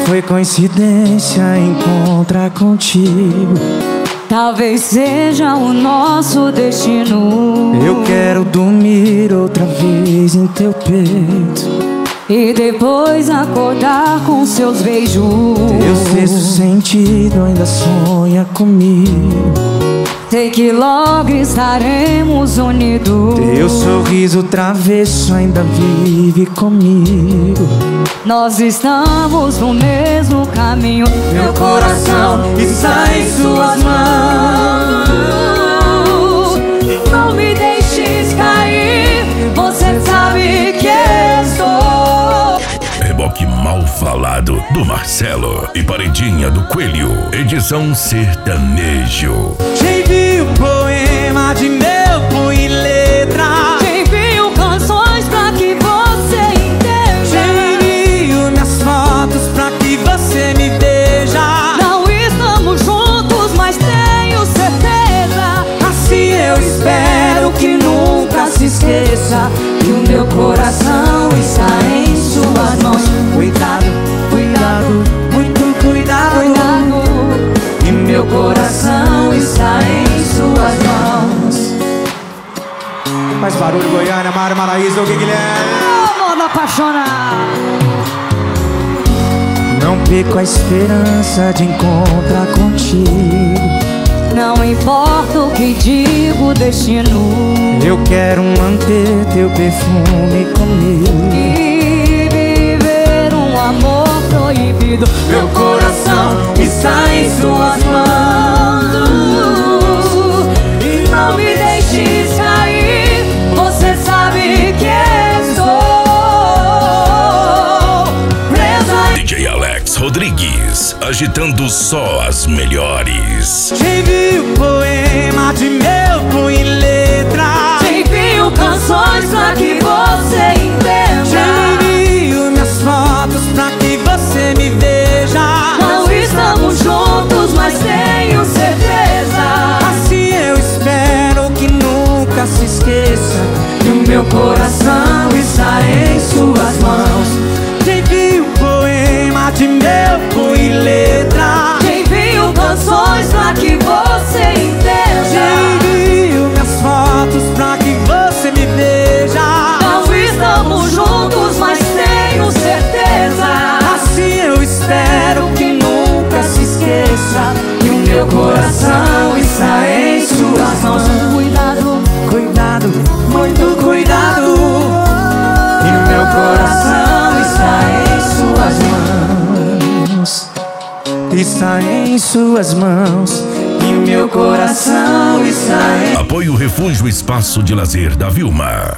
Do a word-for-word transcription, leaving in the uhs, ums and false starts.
foi coincidência encontrar contigo. Talvez seja o nosso destino. Eu quero dormir outra vez em teu peito e depois acordar com seus beijos. Teu sexto sentido ainda sonha comigo. Sei que logo estaremos unidos. Teu sorriso travesso ainda vive comigo. Nós estamos no mesmo caminho. Meu coração está em suas mãos. Não me deixes cair, você sabe que estou. Reboque mal falado do Marcelo e paredinha do Coelho. Edição sertanejo. Te envio poema de meu punho e letra. Te envio canções pra que você entenda. Te envio minhas fotos pra que você me veja. Não estamos juntos, mas tenho certeza. Assim eu espero que nunca se esqueça que o meu coração está em suas mãos. Cuidado, cuidado, muito cuidado, Cuidado, e meu coração está em suas mãos. Faz barulho, Goiânia, Mário Maraíza, o que Guilherme. modo apaixonado. Não perco a esperança de encontrar contigo. Não importa o que diga o destino. Eu quero manter teu perfume comigo E viver um amor proibido. Meu coração está em suas mãos. E não me deixes cair, você sabe que estou presa. D J Alex Rodrigues, agitando só as melhores. Te envio poema de meu punho e letra. Te envio canções pra que você entenda. Te envio minhas fotos pra que você me veja. Não estamos juntos, mas tenho certeza. Assim eu espero que nunca se esqueça que o meu coração está em suas mãos. Te envio poema de meu punho e letra. Te envio canções pra que você entenda. Te envio minhas fotos pra que você me veja. Não estamos juntos, mas tenho certeza. Assim eu espero que nunca se esqueça que o meu coração está em suas mãos. Cuidado, Cuidado, muito cuidado, e o meu coração está em suas mãos. Está em suas mãos, e o meu coração está em... Apoio Refúgio Espaço de Lazer da Vilma.